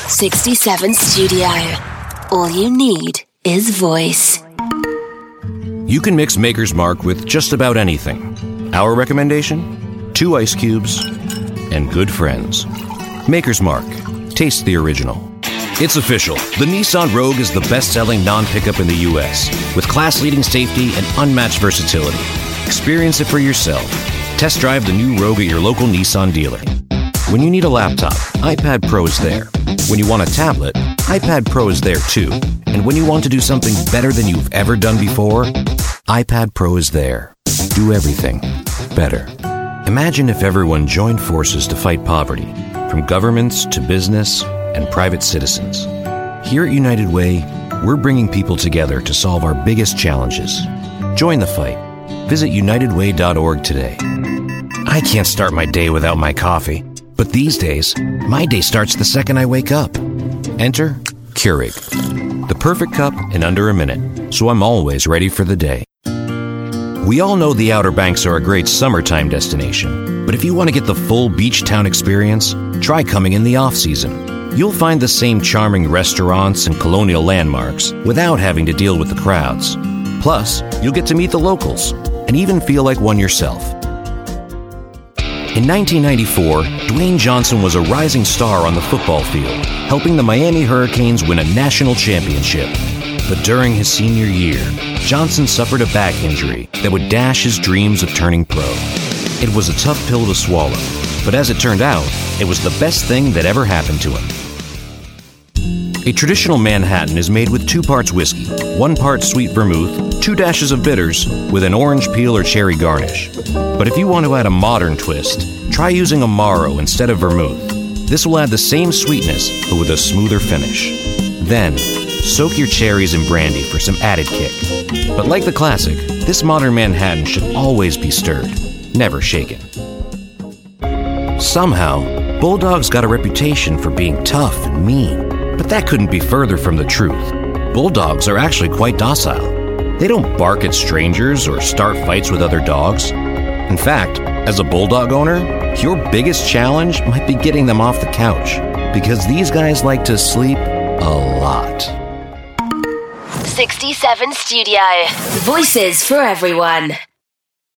67 Studio. All you need is voice. You can mix Maker's Mark with just about anything. Our recommendation? 2 ice cubes and good friends. Maker's Mark. Taste the original. It's official. The Nissan Rogue is the best-selling non-pickup in the U.S. with class-leading safety and unmatched versatility. Experience it for yourself. Test drive the new Rogue at your local Nissan dealer. When you need a laptop, iPad Pro is there. When you want a tablet, iPad Pro is there too. And when you want to do something better than you've ever done before, iPad Pro is there. Do everything better. Imagine if everyone joined forces to fight poverty, from governments to business and private citizens. Here at United Way, we're bringing people together to solve our biggest challenges. Join the fight. Visit unitedway.org today. I can't start my day without my coffee, but these days, my day starts the second I wake up. Enter Keurig, the perfect cup in under a minute, so I'm always ready for the day. We all know the Outer Banks are a great summertime destination, but if you want to get the full beach town experience, try coming in the off-season. You'll find the same charming restaurants and colonial landmarks without having to deal with the crowds. Plus, you'll get to meet the locals and even feel like one yourself. In 1994, Dwayne Johnson was a rising star on the football field, helping the Miami Hurricanes win a national championship. But during his senior year, Johnson suffered a back injury that would dash his dreams of turning pro. It was a tough pill to swallow, but as it turned out, it was the best thing that ever happened to him. A traditional Manhattan is made with 2 parts whiskey, 1 part sweet vermouth, 2 dashes of bitters, with an orange peel or cherry garnish. But if you want to add a modern twist, try using Amaro instead of vermouth. This will add the same sweetness, but with a smoother finish. Then, soak your cherries in brandy for some added kick. But like the classic, this modern Manhattan should always be stirred, never shaken. Somehow, Bulldogs got a reputation for being tough and mean. But that couldn't be further from the truth. Bulldogs are actually quite docile. They don't bark at strangers or start fights with other dogs. In fact, as a Bulldog owner, your biggest challenge might be getting them off the couch, because these guys like to sleep a lot. 67 Studio. Voices for everyone.